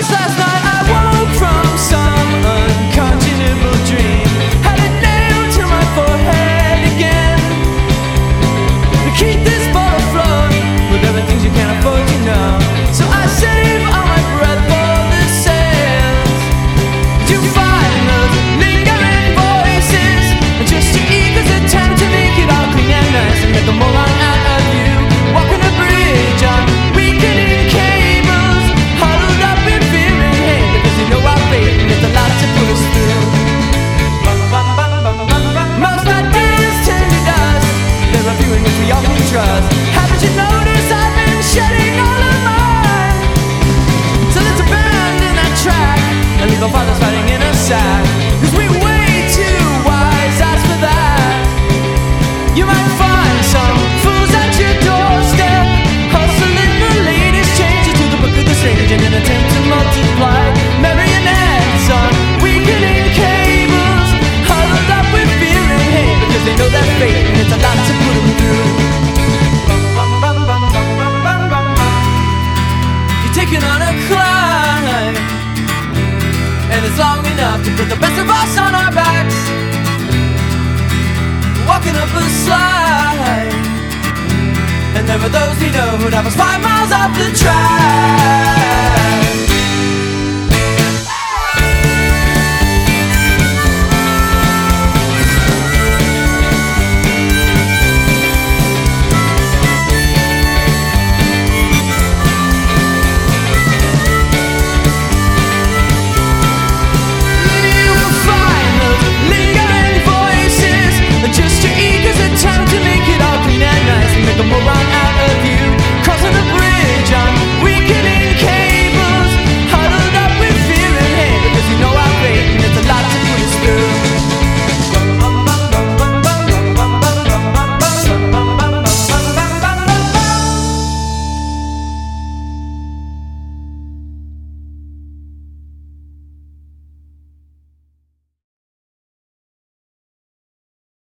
Just last night I woke from some unconscionable dream. Had it nailed to my forehead again. To keep this ball afloat with everything you can't afford, you know. So I save all my breath for the sails. To find those lingering voices, just your ego's attempt to make it all clean and nice and make them all out of you. Walking a bridge on weakening cables, huddled up in fear and hate, because you know our fate and it's a lot to put us through. Most ideas turn to dust, there are few in which we all can trust. Haven't you noticed I've been shedding all of mine? So let's abandon that track and leave our fathers fighting in a sack, cause we're way too wise, as for that. You might find some fools at your doorstep, hustling the latest changes to the book of the stage in an attempt to multiply marionettes on weakening cables, huddled up with fear and hate, because they know their fate and it's a lot to put them through. You're taking on a climb, and it's long enough to put the best of us on our backs, walking up a slide. And there are those we know who'd have us 5 miles off the track.